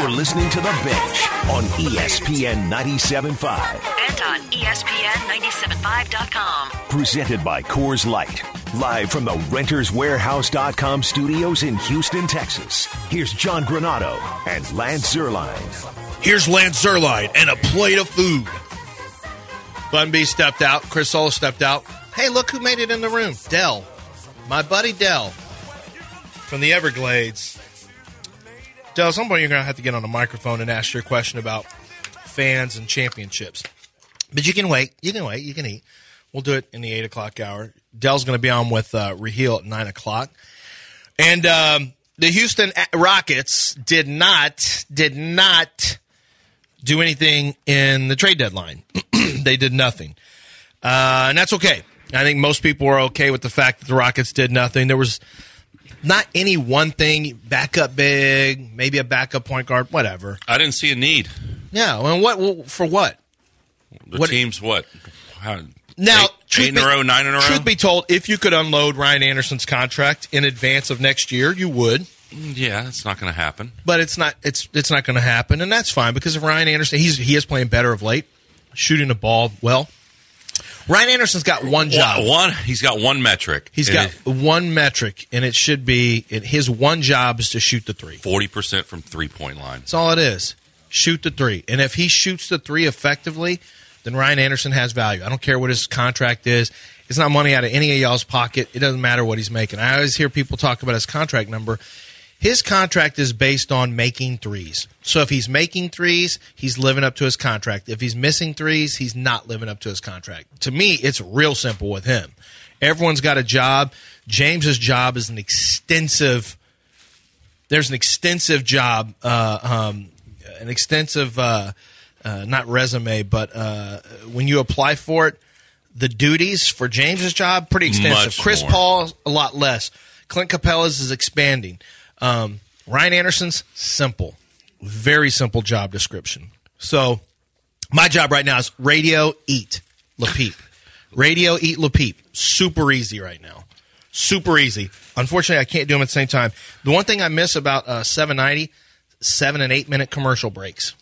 You're listening to The Bench on ESPN 97.5. And on ESPN975.com. Presented by Coors Light. Live from the RentersWarehouse.com studios in Houston, Texas. Here's John Granado and Lance Zierlein. Here's Lance Zierlein and a plate of food. Bun B stepped out. Chris Sola stepped out. Hey, look who made it in the room. Dell. My buddy Dell from the Everglades. Dell, at some point you're going to have to get on the microphone and ask your question about fans and championships. But you can wait. You can wait. You can eat. We'll do it in the 8 o'clock hour. Dell's going to be on with Raheel at 9 o'clock. And the Houston Rockets did not do anything in the trade deadline. They did nothing. And that's okay. I think most people are okay with the fact that the Rockets did nothing. There was not any one thing, backup big, maybe a backup point guard, whatever. I didn't see a need. Yeah, and for what? The team's what? Now, 8 in a row, 9 in a row? Truth be told, if you could unload Ryan Anderson's contract in advance of next year, you would. Yeah, it's not going to happen. But it's not going to happen, and that's fine because of Ryan Anderson. He is playing better of late, shooting the ball well. Ryan Anderson's got one job. He's got one metric. He's got one metric, and it should be his one job is to shoot the three. 40% from three-point line. That's all it is. Shoot the three. And if he shoots the three effectively, then Ryan Anderson has value. I don't care what his contract is. It's not money out of any of y'all's pocket. It doesn't matter what he's making. I always hear people talk about his contract number. His contract is based on making threes. So if he's making threes, he's living up to his contract. If he's missing threes, he's not living up to his contract. To me, it's real simple with him. Everyone's got a job. James's job is there's an extensive job, not resume, but when you apply for it, the duties for James's job, pretty extensive. Much Chris more. Paul, a lot less. Clint Capella's is expanding. Ryan Anderson's, simple. Very simple job description. So my job right now is radio, eat, LaPeep. Radio, eat, LaPeep. Super easy right now. Super easy. Unfortunately, I can't do them at the same time. The one thing I miss about 790, 7 and 8 minute commercial breaks.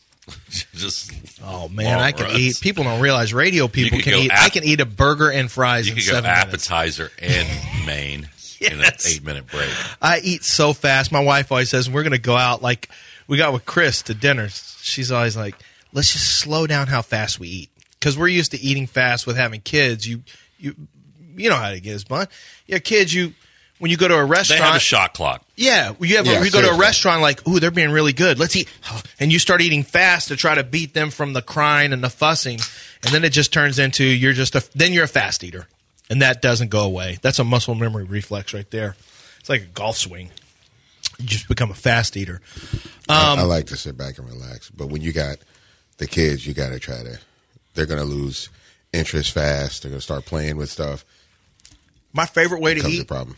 Oh man, I can eat. People don't realize radio people can eat. I can eat a burger and fries in 7 minutes. Appetizer and main in an 8-minute break. I eat so fast. My wife always says we're going to go out like we got with Chris to dinner. She's always like, let's just slow down how fast we eat because we're used to eating fast with having kids. You know how it is, bud. Yeah, kids. When you go to a restaurant, they have a shot clock. Yeah, you go to a restaurant like, ooh, they're being really good. Let's eat, and you start eating fast to try to beat them from the crying and the fussing, and then it just turns into you're a fast eater, and that doesn't go away. That's a muscle memory reflex right there. It's like a golf swing. You just become a fast eater. I like to sit back and relax, but when you got the kids, you got to try to. They're going to lose interest fast. They're going to start playing with stuff. My favorite way to eat. A problem.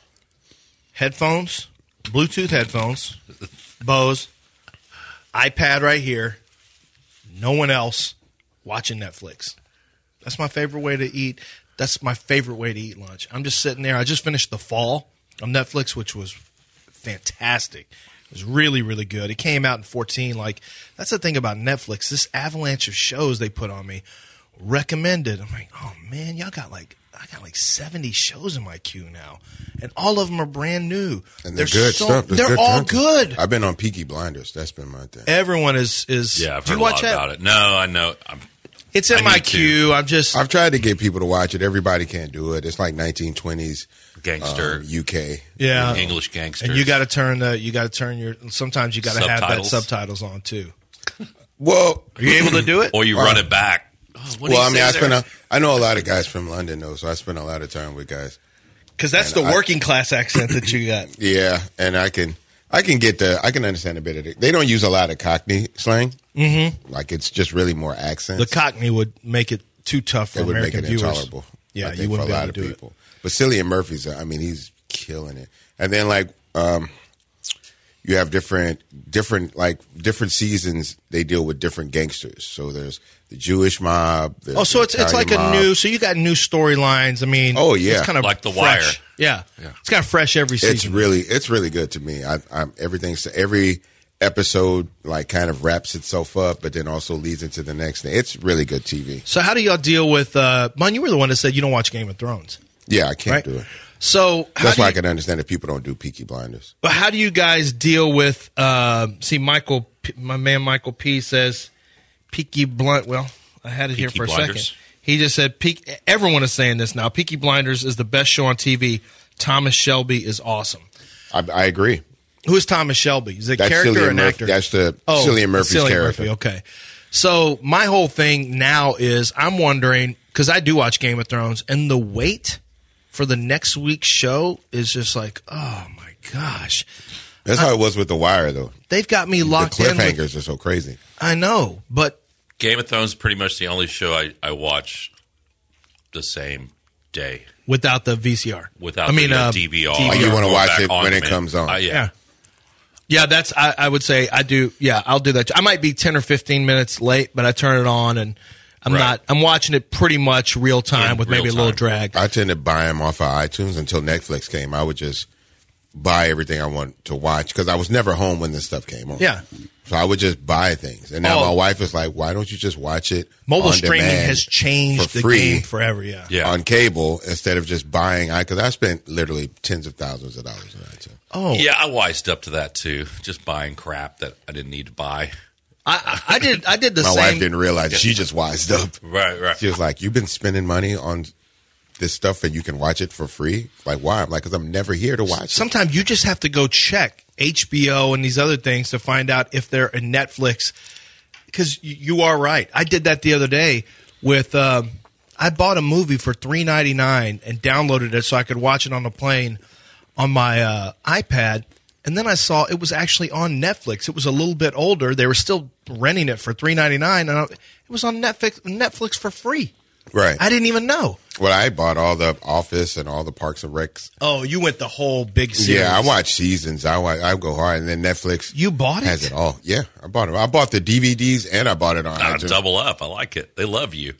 Headphones, Bluetooth headphones, Bose, iPad right here, no one else watching Netflix. That's my favorite way to eat. That's my favorite way to eat lunch. I'm just sitting there. I just finished The Fall on Netflix, which was fantastic. It was really, really good. It came out in 2014. Like, that's the thing about Netflix. This avalanche of shows they put on me, recommended. I'm like, oh, man, I got like 70 shows in my queue now, and all of them are brand new. And they're good stuff. They're all good. I've been on Peaky Blinders. That's been my thing. Everyone is. Yeah, I've heard a lot about it. No, I know. It's in my queue. I've tried to get people to watch it. Everybody can't do it. It's like 1920s gangster UK. Yeah, English gangsters. And you got to turn your. Sometimes you got to have that subtitles on too. Well, are you able to do it? Or you run it back. I know a lot of guys from London though, so I spend a lot of time with guys. Because that's the working class accent that you got. Yeah, and I can understand a bit of it. They don't use a lot of Cockney slang. Mm-hmm. Like it's just really more accents. The Cockney would make it too tough for American viewers. It would make it intolerable. Yeah, I think for a lot of people. But Cillian Murphy's, he's killing it. And then you have different seasons. They deal with different gangsters. So there's the Jewish mob. So it's like mob. so you got new storylines. It's kind of like The fresh. Wire. Yeah, it's kind of fresh every season. It's really good to me. Every episode like kind of wraps itself up, but then also leads into the next thing. It's really good TV. So how do y'all deal with? Mon, you were the one that said you don't watch Game of Thrones. Yeah, I can't Right. do it. So That's why I can understand if people don't do Peaky Blinders. But how do you guys deal with? See, my man Michael P says Peaky Blind. Well, I had it here Peaky for a Blinders. second. He just said everyone is saying this now. Peaky Blinders is the best show on TV. Thomas Shelby is awesome. I agree. Who is Thomas Shelby? Is it a That's character or Cillian an Murphy. actor? That's the Cillian Murphy's Cillian character. Murphy, okay. So my whole thing now is I'm wondering, because I do watch Game of Thrones, and the wait for the next week's show is just like, oh my gosh. That's how it was with The Wire, though. They've got me The locked in. cliffhangers are so crazy. I know, but Game of Thrones is pretty much the only show I watch the same day without the VCR. without I mean, the DVR. DVR. Like you want to Go watch back it on when it demand. comes on. Yeah. Yeah, that's, I would say I do. Yeah, I'll do that. I might be 10 or 15 minutes late, but I turn it on and I'm watching it pretty much real time In with maybe real a little time. drag. I tend to buy them off of iTunes until Netflix came. I would just buy everything I want to watch because I was never home when this stuff came on. Yeah. So I would just buy things. And now Oh. my wife is like, why don't you just watch it Mobile on streaming demand has changed for the free game forever, yeah. Yeah. on cable instead of just buying? Because I spent literally tens of thousands of dollars on iTunes. Oh, Yeah, I wised up to that too. Just buying crap that I didn't need to buy. I did the My same. wife didn't realize she just wised up. Right. She was like, you've been spending money on this stuff and you can watch it for free? Like, why? I'm like, because I'm never here to watch it. Sometimes you just have to go check HBO and these other things to find out if they're in Netflix. Because you are right. I did that the other day with. I bought a movie for $3.99 and downloaded it so I could watch it on the plane on my iPad. And then I saw it was actually on Netflix. It was a little bit older. They were still renting it for $3.99, and it was on Netflix for free. Right. I didn't even know. Well, I bought all the Office and all the Parks and Recs. Oh, you went the whole big series. Yeah, I watch seasons. I go hard, and then Netflix. You bought it? Has it all? Yeah, I bought it. I bought the DVDs and I bought it on iTunes. Double up. I like it. They love you.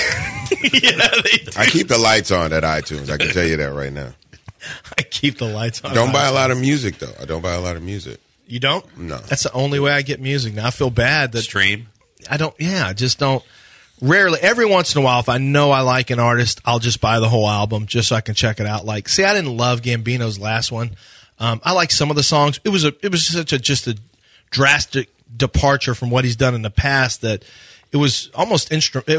Yeah, they do. I keep the lights on at iTunes. I can tell you that right now. I keep the lights on. Don't buy a lot of music though. I don't buy a lot of music. You don't? No. That's the only way I get music now. I feel bad that Stream. I don't. Yeah, I just don't. Rarely, every once in a while, if I know I like an artist, I'll just buy the whole album just so I can check it out. Like, see, I didn't love Gambino's last one. I like some of the songs. It was such a drastic departure from what he's done in the past that it was almost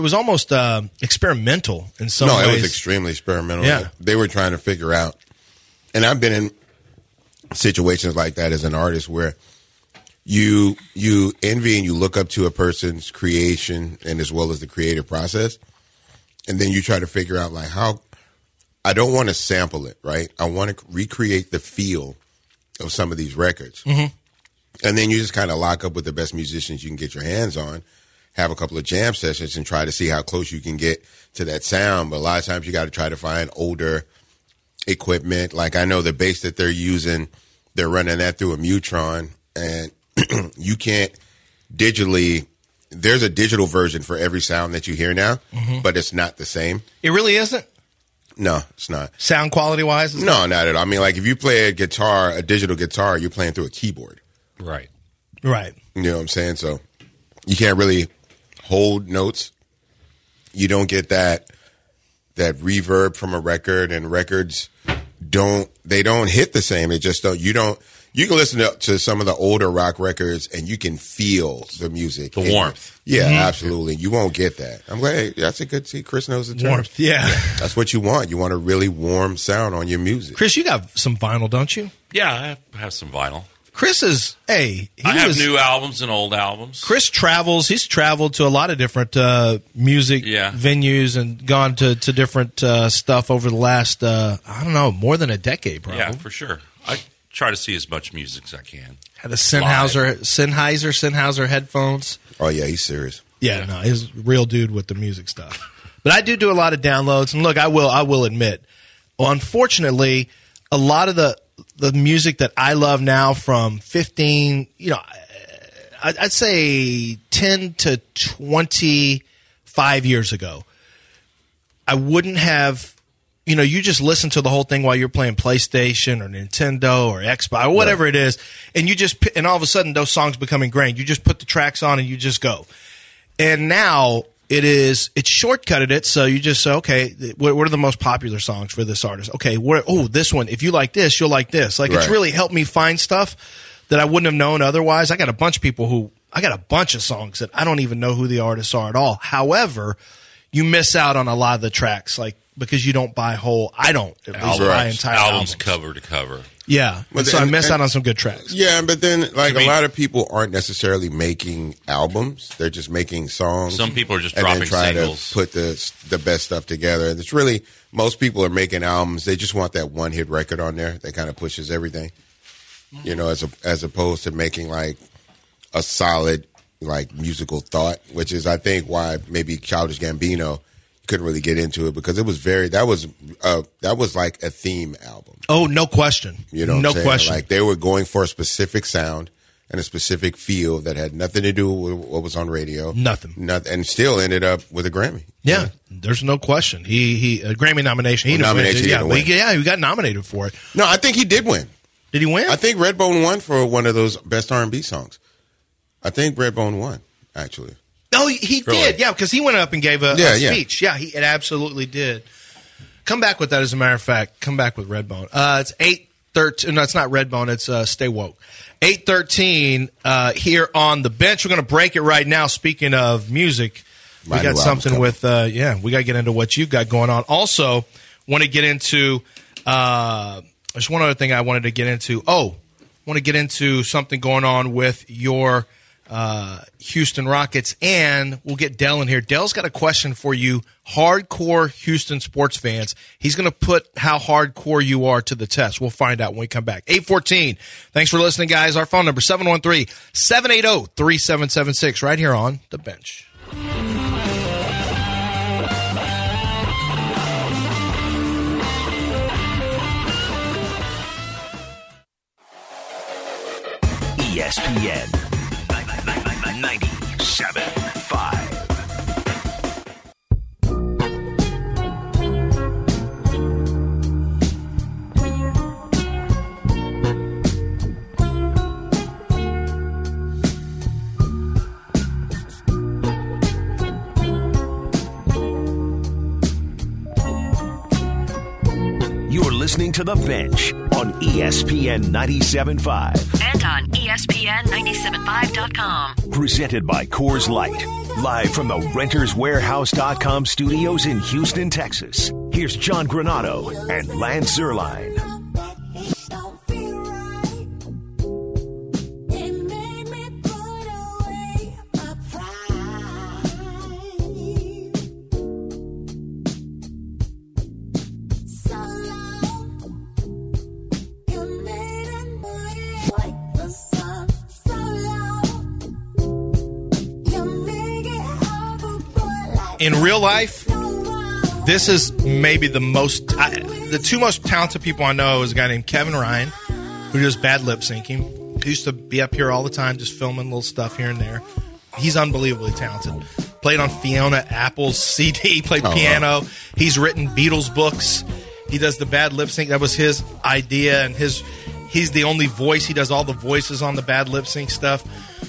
experimental in some ways. No, it was extremely experimental. Yeah. They were trying to figure out, and I've been in situations like that as an artist where you envy and you look up to a person's creation and as well as the creative process, and then you try to figure out like how. I don't want to sample it, right? I want to recreate the feel of some of these records. Mm-hmm. And then you just kind of lock up with the best musicians you can get your hands on, have a couple of jam sessions and try to see how close you can get to that sound. But a lot of times you got to try to find older equipment. Like I know the bass that they're using, they're running that through a Mutron, and you can't digitally. There's a digital version for every sound that you hear now, but it's not the same. It really isn't? No, it's not. Sound quality wise? No, not at all. I mean, like if you play a digital guitar, you're playing through a keyboard. Right. Right. You know what I'm saying? So you can't really hold notes. You don't get that reverb from a record, and records don't hit the same. It just don't. You can listen to some of the older rock records and you can feel the music. The warmth. Yeah, absolutely. You won't get that. I'm glad. Hey, that's a good. See, Chris knows the term. Warmth. Yeah. That's what you want. You want a really warm sound on your music. Chris, you got some vinyl, don't you? Yeah, I have some vinyl. Chris is, I have new albums and old albums. Chris travels. He's traveled to a lot of different music venues and gone to different stuff over the last, I don't know, more than a decade, probably. Yeah, for sure. I try to see as much music as I can. Had the Sennheiser headphones. Oh, yeah, he's serious. Yeah, no, he's a real dude with the music stuff. But I do a lot of downloads. And look, I will admit, unfortunately, a lot of the music that I love now from 15, I'd say 10 to 25 years ago, I wouldn't have you just listen to the whole thing while you're playing PlayStation or Nintendo or Xbox or whatever it is, and all of a sudden those songs become ingrained. You just put the tracks on and you just go. And now it's shortcutted it, so you just say, okay, what are the most popular songs for this artist? Okay, this one, if you like this, you'll like this. Like, it's really helped me find stuff that I wouldn't have known otherwise. I got a bunch of songs that I don't even know who the artists are at all. However, you miss out on a lot of the tracks, like, because you don't buy I don't at least buy entire albums cover to cover. Yeah, so I missed out on some good tracks. Yeah, but then a lot of people aren't necessarily making albums; they're just making songs. Some people are just and dropping then try singles. to put the best stuff together. And it's really most people are making albums. They just want that one hit record on there that kind of pushes everything. As opposed to making like a solid like musical thought, which is I think why maybe Childish Gambino couldn't really get into it, because it was that was like a theme album. Oh, no question. No question. Like they were going for a specific sound and a specific feel that had nothing to do with what was on radio. Nothing, and still ended up with a Grammy. Yeah, there's no question. He a Grammy nomination. He got nominated for it. No, I think he did win. Did he win? I think Redbone won for one of those best R&B songs. I think Redbone won, actually. Oh, he did. Yeah, because he went up and gave a speech. Yeah, it absolutely did. Come back with that, as a matter of fact. Come back with Redbone. It's 8:13. No, it's not Redbone. It's Stay Woke. 8:13 here on the bench. We're going to break it right now. Speaking of music, we got something with, we got to get into what you've got going on. Also, want to get into, there's one other thing I wanted to get into. Want to get into something going on with your Houston Rockets, and we'll get Dell in here. Dell's got a question for you, hardcore Houston sports fans. He's going to put how hardcore you are to the test. We'll find out when we come back. 8:14. Thanks for listening, guys. Our phone number, 713-780-3776, right here on The Bench. ESPN 97.5. You're listening to The Bench on ESPN 97.5. And on ESPN975.com. Presented by Coors Light. Live from the RentersWarehouse.com studios in Houston, Texas. Here's John Granado and Lance Zierlein. In real life, this is maybe the two most talented people I know is a guy named Kevin Ryan, who does bad lip syncing. He used to be up here all the time just filming little stuff here and there. He's unbelievably talented. Played on Fiona Apple's CD, played piano. Wow. He's written Beatles books. He does the bad lip sync. That was his idea, and he's the only voice. He does all the voices on the bad lip sync stuff.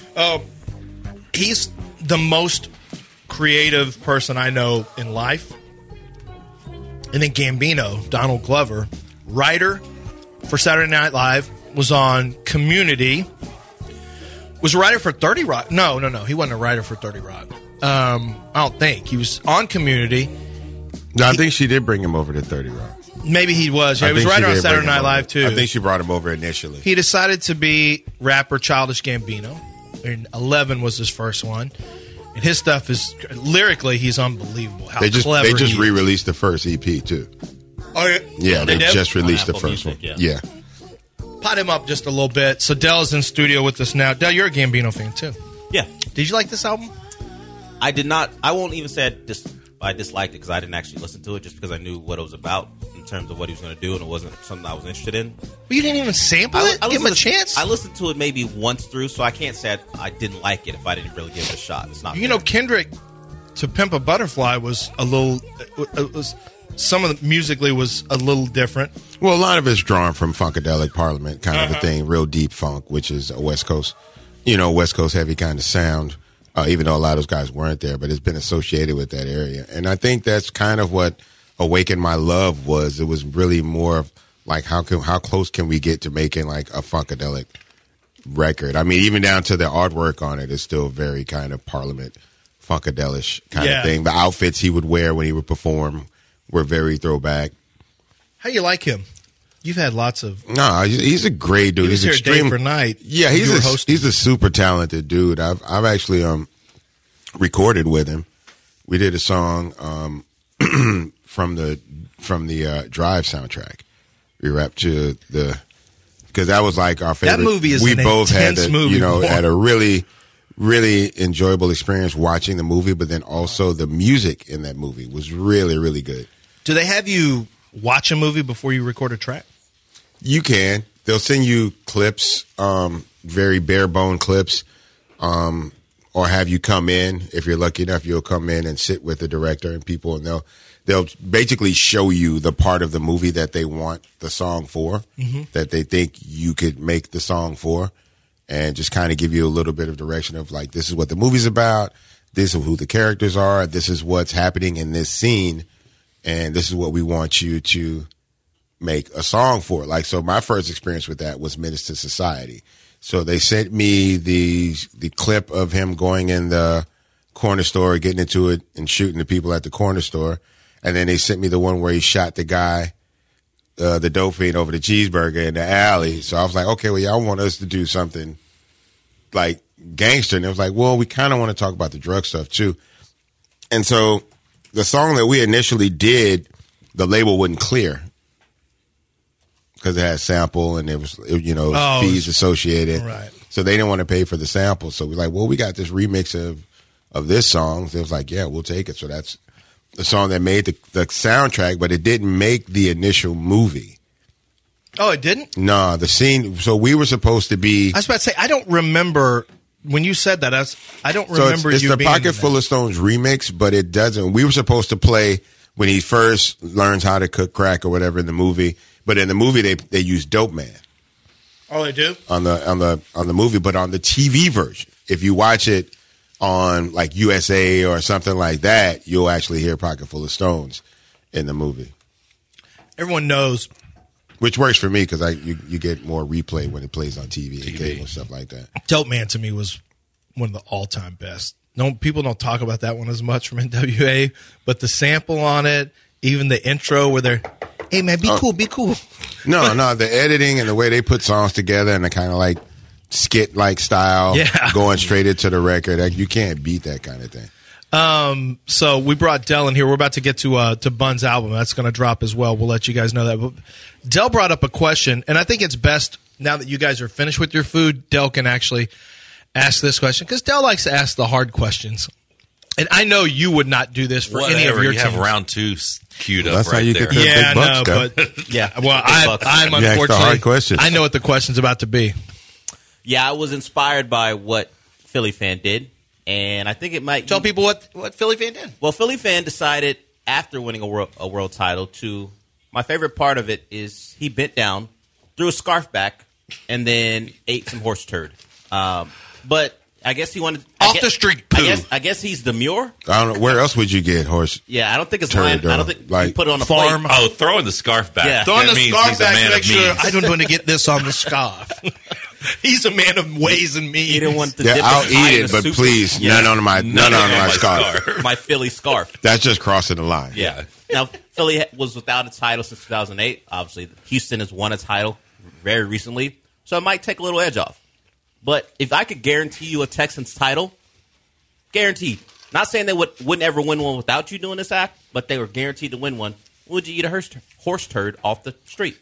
He's the most creative person I know in life. And then Gambino, Donald Glover, writer for Saturday Night Live, was on Community, was a writer for 30 Rock. No, he wasn't a writer for 30 Rock. I don't think. He was on Community. No, I think she did bring him over to 30 Rock. Maybe he was. Yeah, he was a writer on Saturday Night Live, too. I think she brought him over initially. He decided to be rapper Childish Gambino. And 11 was his first one. And his stuff is, lyrically, he's unbelievable. How they clever just re-released the first EP, too. Oh, yeah? Yeah, they just released the Apple first Music, one. yeah. Pot him up just a little bit. So Dell's in studio with us now. Dell, you're a Gambino fan, too. Yeah. Did you like this album? I did not. I won't even say I disliked it because I didn't actually listen to it just because I knew what it was about in terms of what he was going to do, and it wasn't something I was interested in. Well, you didn't even sample it? Give him a chance? I listened to it maybe once through, so I can't say I didn't like it if I didn't really give it a shot. It's not. You know, Kendrick, To Pimp a Butterfly was a little. It was some of the musically was a little different. Well, a lot of it's drawn from Funkadelic Parliament kind of a thing, real deep funk, which is a West Coast, West Coast heavy kind of sound, even though a lot of those guys weren't there, but it's been associated with that area. And I think that's kind of what awakened my love was. It was really more of like, how close can we get to making like a Funkadelic record? I mean, even down to the artwork on it is still very kind of Parliament Funkadelic kind of thing. The outfits he would wear when he would perform were very throwback. How you like him? You've had lots of. No, he's a great dude. He was He's here day for night. Yeah, he's a super talented dude. I've actually recorded with him. We did a song from the Drive soundtrack. We rapped to because that was like our favorite. That movie is we an both had intense movie. Had a really, really enjoyable experience watching the movie, but then also the music in that movie was really, really good. Do they have you watch a movie before you record a track? You can. They'll send you clips, very bare bone clips, or have you come in. If you're lucky enough, you'll come in and sit with the director and people, and they'll basically show you the part of the movie that they want the song for, that they think you could make the song for, and just kind of give you a little bit of direction of like, this is what the movie's about, this is who the characters are, this is what's happening in this scene, and this is what we want you to make a song for. Like, so my first experience with that was Menace to Society. So they sent me the clip of him going in the corner store, getting into it and shooting the people at the corner store. And then they sent me the one where he shot the guy, the dope fiend, over the cheeseburger in the alley. So I was like, okay, well, y'all want us to do something like gangster. And it was like, well, we kind of want to talk about the drug stuff too. And so the song that we initially did, the label wouldn't clear because it had sample and it was, fees associated. Right. So they didn't want to pay for the sample. So we're like, well, we got this remix of this song. So it was like, yeah, we'll take it. So that's the song that made the soundtrack, but it didn't make the initial movie. Oh, it didn't? No, the scene. So we were supposed to be. I was about to say, I don't remember when you said that. I don't remember it's you the being Pocket Full of Stones remix, but it doesn't. We were supposed to play when he first learns how to cook crack or whatever in the movie. But in the movie, they use Dope Man. Oh, they do? On the movie, but on the TV version, if you watch it on like USA or something like that, you'll actually hear Pocket Full of Stones in the movie. Everyone knows. Which works for me because you get more replay when it plays on TV and cable and stuff like that. Dope Man to me was one of the all-time best. No, people don't talk about that one as much from NWA, but the sample on it, even the intro where they're, hey man, be cool, be cool. No, the editing and the way they put songs together and the kind of like skit-like style, going straight into the record, you can't beat that kind of thing. So we brought Del in here. We're about to get to Bun's album. That's going to drop as well. We'll let you guys know that. But Del brought up a question, and I think it's best now that you guys are finished with your food, Del can actually ask this question because Del likes to ask the hard questions. And I know you would not do this for any of your you teams. have round two queued up that's right how you there. get the big bucks, but Yeah. well, I'm You asked the unfortunately. hard questions. I know what the question's about to be. Yeah, I was inspired by what Philly Fan did, and I think it might Tell people what Philly Fan did. Well, Philly Fan decided after winning a world title to. My favorite part of it is he bent down, threw a scarf back, and then ate some horse turd. But I guess he wanted The street poo. I guess he's demure. I don't know. Where else would you get horse? Yeah, I don't think it's Turd, mine. I don't think like you put it on the farm. plate. Oh, throwing the scarf back. Yeah. Throwing That the means scarf he's a back man to make of sure means. I don't want to get this on the scarf. He's a man of ways and means. He didn't want to Yeah, dip I'll his eye eat in it, the but soup. please, Yeah. none on my scarf. My Philly scarf. That's just crossing the line. Yeah. Now, Philly was without a title since 2008. Obviously, Houston has won a title very recently, so it might take a little edge off. But if I could guarantee you a Texans title, guaranteed. Not saying they wouldn't ever win one without you doing this act, but they were guaranteed to win one. Would you eat a horse turd off the street?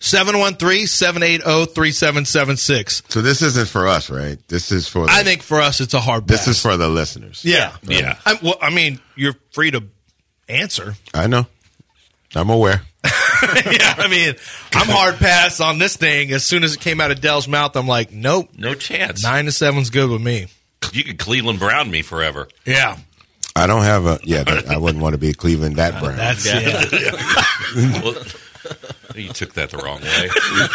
713-780-3776. So this isn't for us, right? This is for. I think for us, it's a hard pass. this is for the listeners. Yeah. Yeah. I mean, you're free to answer. I know. I'm aware. Yeah, I mean, I'm hard pass on this thing. As soon as it came out of Dell's mouth, I'm like, nope. No chance. 9-7's good with me. You could Cleveland Brown me forever. Yeah. I don't have a I wouldn't want to be Cleveland that Brown. That's Well, you took that the wrong way.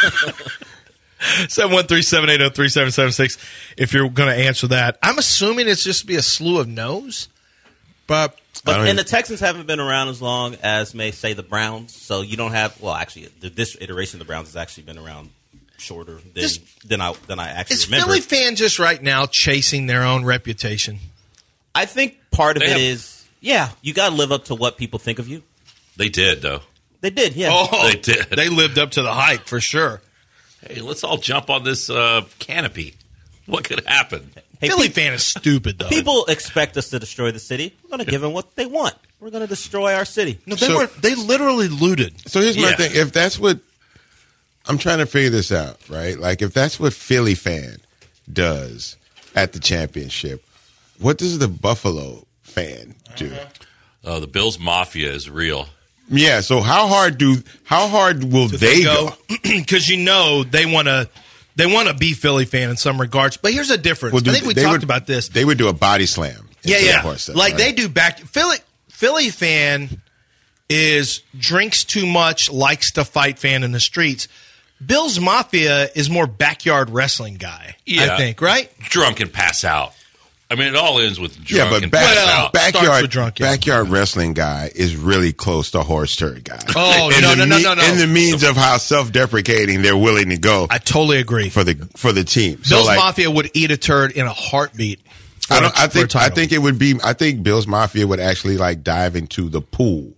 713-780-3776 if you're going to answer that. I'm assuming it's just be a slew of no's, but and the Texans haven't been around as long as, may say, the Browns. So you don't have. Well, actually, this iteration of the Browns has actually been around shorter than I actually is remember. Philly fan just right now chasing their own reputation? I think part of it is, you got to live up to what people think of you. They did, though. They did, yeah. Oh, They did. They lived up to the hype for sure. Hey, let's all jump on this canopy. What could happen? Hey, Philly fan is stupid, though. People expect us to destroy the city. We're going to give them what they want. We're going to destroy our city. No, they literally looted. So here's my thing. If that's what I'm trying to figure this out, right? Like if that's what Philly fan does at the championship, what does the Buffalo fan do? The Bills Mafia is real. Yeah. So how hard will they go? Because they want to be Philly fan in some regards. But here's a difference. I think we talked about this. They would do a body slam. Yeah. Like they do back. Philly fan is drinks too much, likes to fight fan in the streets. Bills Mafia is more backyard wrestling guy, I think, right? Drunk and pass out. I mean, it all ends with drunk and pass out. Backyard wrestling guy is really close to horse turd guy. Oh, no. In the means of how self-deprecating they're willing to go. I totally agree. For the team. Bills Mafia would eat a turd in a heartbeat. I think Bills Mafia would actually like dive into the pool.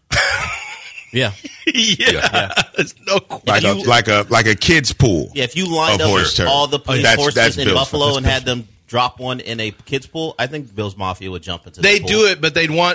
Yeah. There's no question. Like a kid's pool. Yeah, if you lined up all the police forces in Buffalo and had them drop one in a kid's pool, I think Bills Mafia would jump into the pool. They'd do it, but they'd want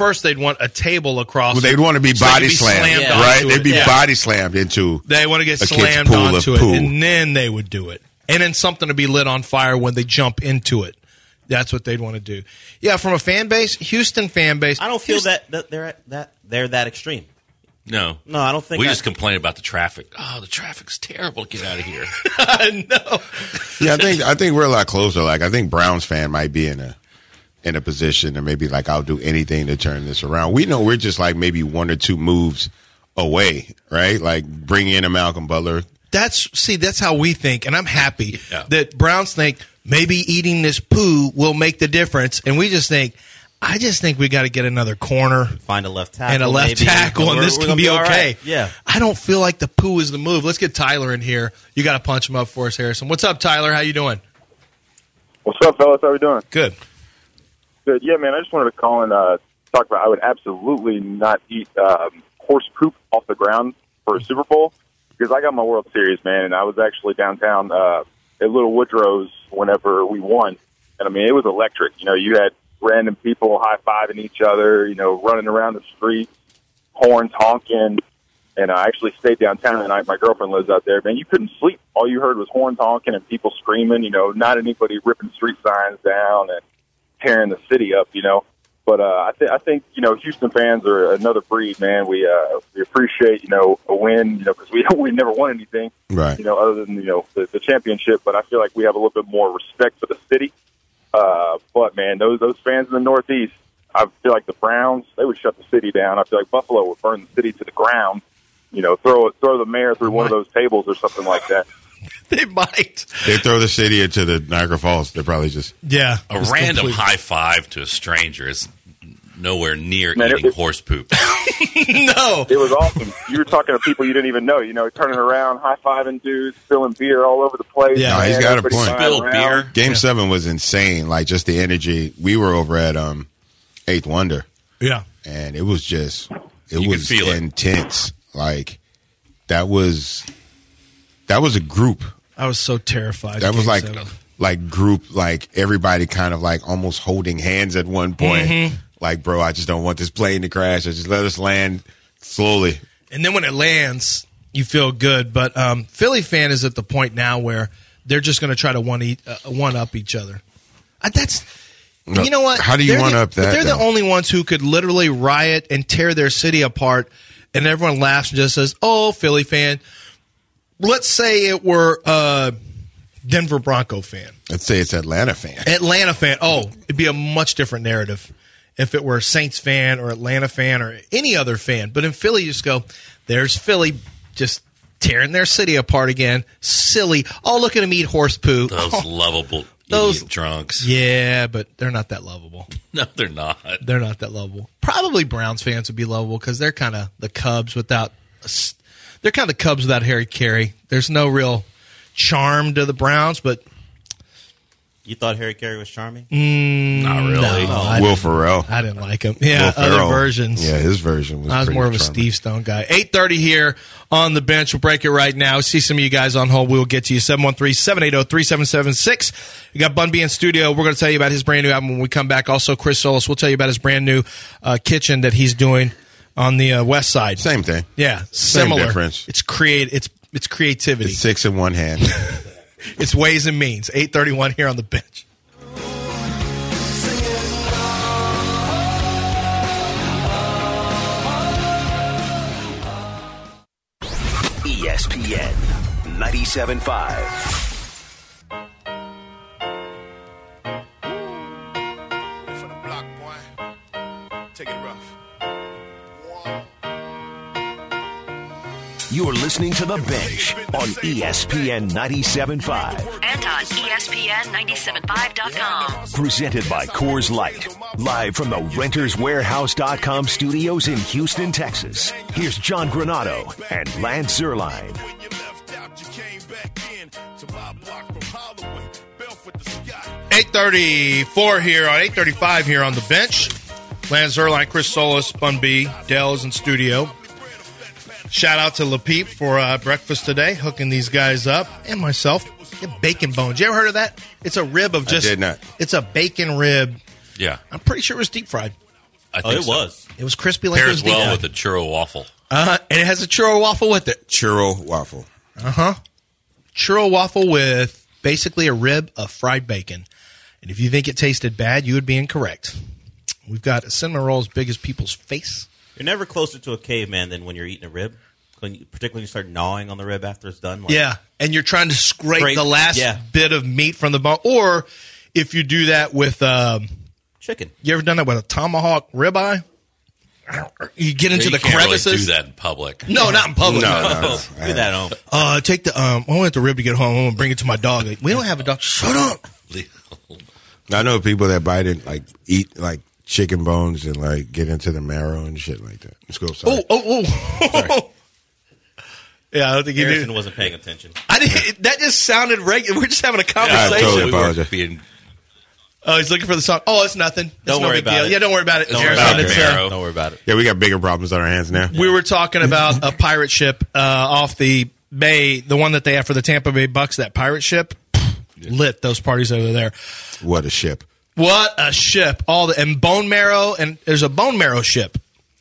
a table across. Well, they'd want to be body slammed, right? They'd be body slammed into. They want to get slammed onto it, and then they would do it. And then something to be lit on fire when they jump into it. That's what they'd want to do. Yeah, from a fan base, Houston fan base. I don't feel that they're that extreme. No, I don't think we just complain about the traffic. Oh, the traffic's terrible. Get out of here. No. Yeah, I think we're a lot closer. Like I think Browns fan might be in a position to maybe like I'll do anything to turn this around. We know we're just like maybe one or two moves away, right? Like bring in a Malcolm Butler. That's how we think, and I'm happy that Browns think maybe eating this poo will make the difference, and we just think. I just think we got to get another corner, find a left tackle, and a left tackle, and this can be okay. Right. Yeah, I don't feel like the poo is the move. Let's get Tyler in here. You got to punch him up for us, Harrison. What's up, Tyler? How you doing? What's up, fellas? How we doing? Good. Good. Yeah, man. I just wanted to call and talk about. I would absolutely not eat horse poop off the ground for a Super Bowl because I got my World Series, man, and I was actually downtown at Little Woodrow's whenever we won, and I mean it was electric. You know, you had random people high-fiving each other, you know, running around the street, horns honking. And I actually stayed downtown tonight. My girlfriend lives out there. Man, you couldn't sleep. All you heard was horns honking and people screaming, you know, not anybody ripping street signs down and tearing the city up, you know. But I think, you know, Houston fans are another breed, man. We appreciate, you know, a win, you know, because we never won anything, right? You know, other than, you know, the championship. But I feel like we have a little bit more respect for the city. But man, those fans in the Northeast, I feel like the Browns, they would shut the city down. I feel like Buffalo would burn the city to the ground. You know, throw the mayor through one of those tables or something like that. They might. They throw the city into the Niagara Falls. They're probably just a random high five to a stranger is nowhere near eating horse poop. No, it was awesome. You were talking to people you didn't even know. You know, turning around, high fiving dudes, spilling beer all over the place. Yeah, no, he's got a point. Spilled beer. Game 7 was insane. Like just the energy. We were over at 8th Wonder. Yeah, and it was just was intense. Like that was a group. I was so terrified. That was like group, like everybody kind of like almost holding hands at one point. Mm-hmm. Like, bro, I just don't want this plane to crash. Just let us land slowly. And then when it lands, you feel good. But Philly fan is at the point now where they're just going to try to one up each other. You know what? How do you one up that? They're the only ones who could literally riot and tear their city apart, and everyone laughs and just says, "Oh, Philly fan." Let's say it were Denver Bronco fan. Let's say it's Atlanta fan. Atlanta fan. Oh, it'd be a much different narrative. if it were a Saints fan or Atlanta fan or any other fan. But in Philly, you just go, there's Philly just tearing their city apart again. Silly. Oh, look at them eat horse poo. Those lovable Those- idiot drunks. Yeah, but they're not that lovable. No, they're not. They're not that lovable. Probably Browns fans would be lovable because they're kind of the Cubs without Harry Carey. There's no real charm to the Browns, but You thought Harry Carey was charming? Not really. I Will didn't- Ferrell. I didn't like him. Yeah, Will other Ferrell. versions. Yeah, his version was I was pretty more of a charming. Steve Stone guy. 8:30 here on the bench. We'll break it right now. See some of you guys on hold. We'll get to you. 713-780-3776. We got Bun B in studio. We're going to tell you about his brand new album when we come back. Also, Chris Solis. We'll tell you about his brand new kitchen that he's doing on the west side. Same thing. Yeah, similar. difference. It's It's creativity. It's 6 in one hand. It's ways and means. 8:31 here on the bench. ESPN 97.5. For the block, boy. Take it rough. You're listening to The Bench on ESPN 97.5. And on ESPN975.com. Presented by Coors Light. Live from the RentersWarehouse.com studios in Houston, Texas. Here's John Granado and Lance Zerline. When you left out, you came back in to my block from Holloway. Belfort to Scott. 8:34 here on 8:35 here on the bench. Lance Zerline, Chris Solis, Bun B, Dell's in studio. Shout out to LaPeep for breakfast today, hooking these guys up, and myself. Get bacon bones. You ever heard of that? It's a rib of just. did not. It's a bacon rib. Yeah, I'm pretty sure it was deep fried. I Oh, think it so. was. It was crispy like it Pairs was deep well fried. with a churro waffle. And it has a churro waffle with it. Churro waffle. Churro waffle with basically a rib of fried bacon. And if you think it tasted bad, you would be incorrect. We've got a cinnamon roll as big as people's face. You're never closer to a caveman than when you're eating a rib. Particularly when you start gnawing on the rib after it's done. Like, Yeah, and you're trying to scrape the last yeah. bit of meat from the bone. Or if you do that with, chicken. you ever done that with a tomahawk ribeye? You get into You the can't really crevices. do that in public. No, not in public. No. Do that at home. Take the. I want the rib to get home. I'm gonna bring it to my dog. Like, we don't have a dog. Shut up. I know people that bite it, like eat like chicken bones and like get into the marrow and shit like that. Let's go. Sorry. Oh. Yeah, I don't think you Harrison did. wasn't paying attention. I didn't. That just sounded regular. We're just having a I conversation. totally We were apologize. being Oh, he's looking for the song. Oh, it's nothing. It's Don't no worry big about deal. it. Yeah, don't worry about it. Don't worry Harrison, about it's, it. Marrow. Don't worry about it. Yeah, we got bigger problems on our hands now. we were talking about a pirate ship off the bay, the one that they have for the Tampa Bay Bucks, that pirate ship. Lit those parties over there. What a ship. What a ship. And bone marrow, and there's a bone marrow ship.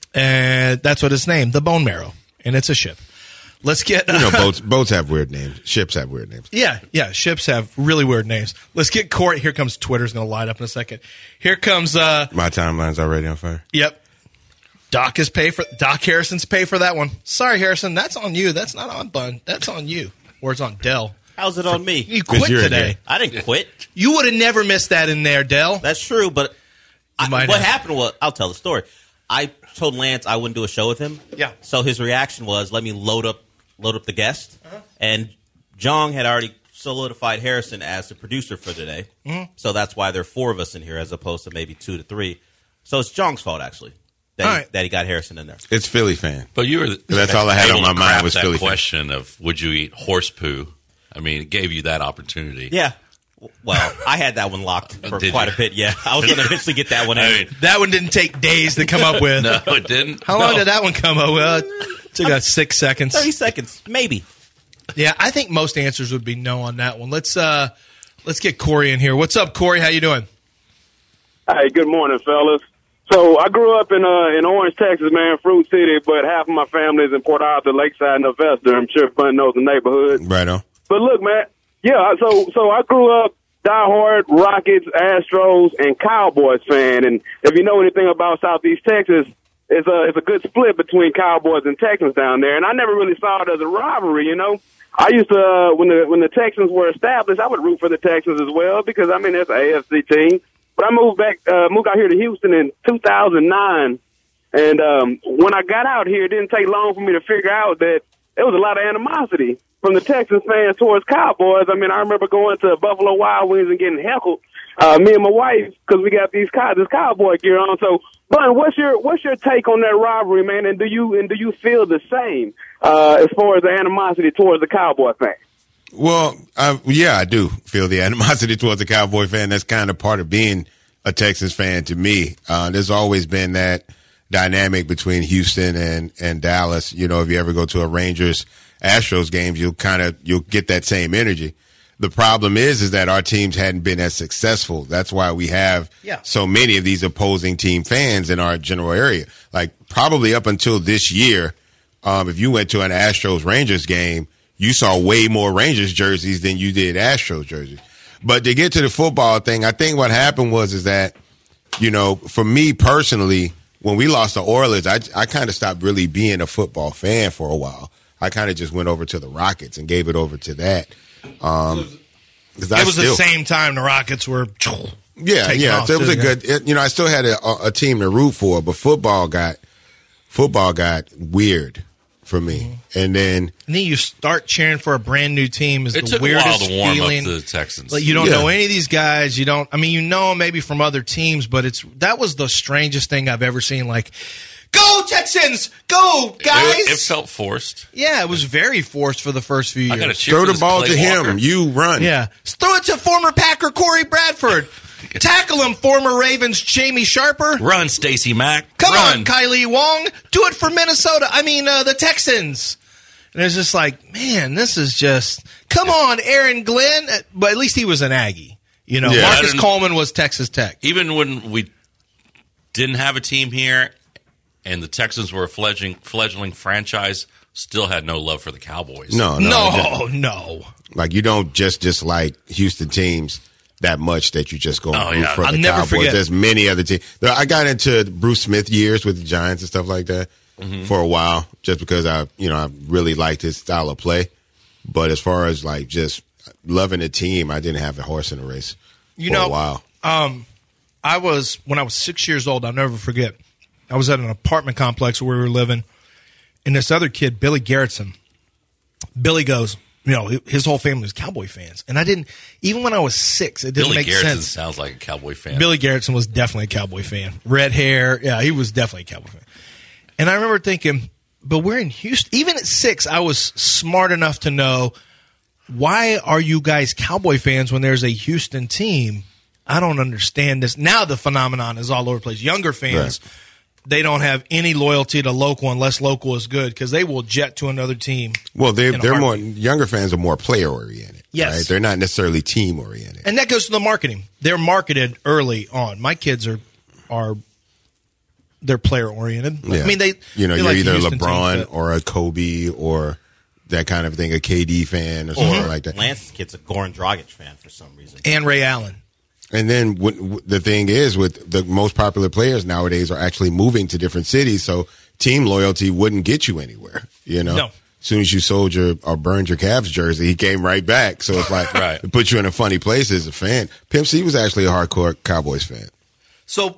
And that's what it's named, the Bone Marrow. And it's a ship. Let's get You know, boats have weird names. Ships have weird names. Yeah, ships have really weird names. Let's get Corey. Here comes Twitter's going to light up in a second. Here comes My timeline's already on fire. Yep. Doc Harrison's pay for that one. Sorry, Harrison, that's on you. That's not on Bun. That's on you. Or it's on Dell. How's it on me? You quit you're in today. here. I didn't quit. You would have never missed that in there, Dell. That's true, but might what have. happened was, I'll tell the story. I told Lance I wouldn't do a show with him. Yeah. So his reaction was, let me load up the guest. And Jong had already solidified Harrison as the producer for today. So that's why there are 4 of us in here as opposed to maybe 2 to 3. So it's Jong's fault, actually, that, All he, right. that he got Harrison in there. It's Philly fan. But you were. That's all I had on able my to mind craft was that Philly fan. question of would you eat horse poo? I mean, it gave you that opportunity. Yeah. Well, I had that one locked for Did quite you? a bit, yeah. I was going to eventually get that one in. I mean, That one didn't take days to come up with. no, it didn't. How long No. did that one come up with? It took about 6 seconds. 30 seconds, maybe. Yeah, I think most answers would be no on that one. Let's get Corey in here. What's up, Corey? How you doing? Hey, good morning, fellas. So I grew up in Orange, Texas, man, Fruit City, but half of my family is in Port Arthur, Lakeside, and Avesta. I'm sure Fun knows the neighborhood. Right on. But look, man, yeah, so I grew up diehard Rockets, Astros, and Cowboys fan. And if you know anything about Southeast Texas, it's a good split between Cowboys and Texans down there. And I never really saw it as a rivalry, you know. I used to, when the Texans were established, I would root for the Texans as well because, I mean, it's an AFC team. But I moved out here to Houston in 2009. And when I got out here, it didn't take long for me to figure out that there was a lot of animosity from the Texans fans towards Cowboys. I mean, I remember going to Buffalo Wild Wings and getting heckled, me and my wife, because we got this Cowboy gear on. So, Bun, what's your take on that rivalry, man? And do you feel the same as far as the animosity towards the Cowboy fans? Well, yeah, I do feel the animosity towards the Cowboy fan. That's kind of part of being a Texans fan to me. There's always been that dynamic between Houston and Dallas. You know, if you ever go to a Rangers-Astros game, you'll get that same energy. The problem is that our teams hadn't been as successful. That's why we have so many of these opposing team fans in our general area. Like probably up until this year, if you went to an Astros-Rangers game, you saw way more Rangers jerseys than you did Astros jerseys. But to get to the football thing, I think what happened was that, you know, for me personally, when we lost the Oilers, I kind of stopped really being a football fan for a while. I kind of just went over to the Rockets and gave it over to that. It was the same time the Rockets were Yeah. So it was a good, you know, I still had a team to root for, but football got weird for me. And then you start cheering for a brand new team is it the took weirdest a while to warm feeling. up to the Texans. Like you don't know any of these guys. You know them maybe from other teams, but that was the strangest thing I've ever seen. Like, go Texans, go guys! It felt forced. Yeah, it was very forced for the first few years. I got to cheer throw for the this ball Clay to Walker. him. You run. Yeah, throw it to former Packer Corey Bradford. Tackle him, former Ravens Jamie Sharper. Run, Stacey Mack. Come Run. on, Kylie Wong. Do it for Minnesota. The Texans. And it's just like, man, this is just, come on, Aaron Glenn. But at least he was an Aggie. You know, Yeah. Marcus Coleman was Texas Tech. Even when we didn't have a team here and the Texans were a fledgling franchise, still had no love for the Cowboys. No. Like, you don't just dislike Houston teams that much that you just go and root for I'll the never Cowboys. forget. There's many other teams. I got into Bruce Smith years with the Giants and stuff like that for a while, just because I really liked his style of play. But as far as like just loving the team, I didn't have a horse in the race for a while. when I was 6 years old, I'll never forget. I was at an apartment complex where we were living, and this other kid, Billy Garrettson. Billy goes, his whole family was Cowboy fans, and I didn't. Even when I was 6, it didn't make sense. Billy Garrettson sounds like a Cowboy fan. Billy Garrettson was definitely a Cowboy fan. Red hair, yeah, he was definitely a Cowboy fan. And I remember thinking, but we're in Houston. Even at 6, I was smart enough to know, why are you guys Cowboy fans when there's a Houston team? I don't understand this. Now the phenomenon is all over the place. Younger fans, they don't have any loyalty to local unless local is good, because they will jet to another team. Well, they're more younger fans are more player oriented. Yes. Right? They're not necessarily team oriented. And that goes to the marketing. They're marketed early on. My kids are they're player oriented. Yeah. I mean, you're like either Houston LeBron teams, or a Kobe or that kind of thing, a KD fan or something like that. Lance's kid's a Goran Dragic fan for some reason. and Ray Allen. And then the thing is, with the most popular players nowadays are actually moving to different cities, so team loyalty wouldn't get you anywhere. No. As soon as you sold or burned your Cavs jersey, he came right back. So it's like it puts you in a funny place as a fan. Pimp C was actually a hardcore Cowboys fan. So